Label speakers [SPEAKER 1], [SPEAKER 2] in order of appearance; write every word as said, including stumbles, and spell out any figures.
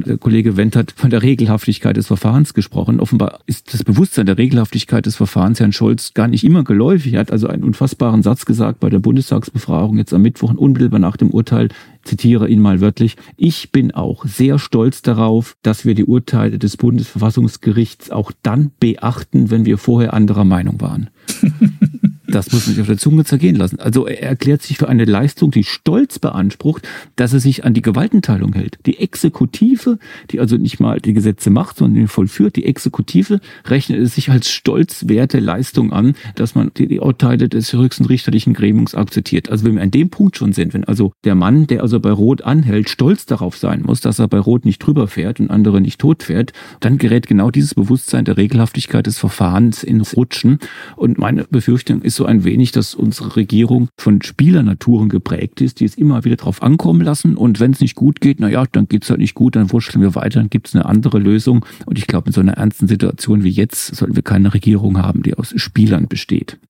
[SPEAKER 1] Der Kollege Wendt hat von der Regelhaftigkeit des Verfahrens gesprochen. Offenbar ist das Bewusstsein der Regelhaftigkeit des Verfahrens Herrn Scholz gar nicht immer geläufig. Er hat also einen unfassbaren Satz gesagt bei der Bundestagsbefragung jetzt am Mittwoch, unmittelbar nach dem Urteil. Zitiere ihn mal wörtlich: Ich bin auch sehr stolz darauf, dass wir die Urteile des Bundesverfassungsgerichts auch dann beachten, wenn wir vorher anderer Meinung waren. Das muss man sich auf der Zunge zergehen lassen. Also er erklärt sich für eine Leistung, die Stolz beansprucht, dass er sich an die Gewaltenteilung hält. Die Exekutive, die also nicht mal die Gesetze macht, sondern die vollführt, die Exekutive rechnet es sich als stolzwerte Leistung an, dass man die, die Urteile des höchsten richterlichen Gremiums akzeptiert. Also wenn wir an dem Punkt schon sind, wenn also der Mann, der also bei Rot anhält, stolz darauf sein muss, dass er bei Rot nicht drüber fährt und andere nicht tot fährt, dann gerät genau dieses Bewusstsein der Regelhaftigkeit des Verfahrens ins Rutschen. Und meine Befürchtung ist so ein wenig, dass unsere Regierung von Spielernaturen geprägt ist, die es immer wieder drauf ankommen lassen. Und wenn es nicht gut geht, na ja, dann geht's halt nicht gut, dann wurschteln wir weiter, dann gibt es eine andere Lösung. Und ich glaube, in so einer ernsten Situation wie jetzt sollten wir keine Regierung haben, die aus Spielern besteht.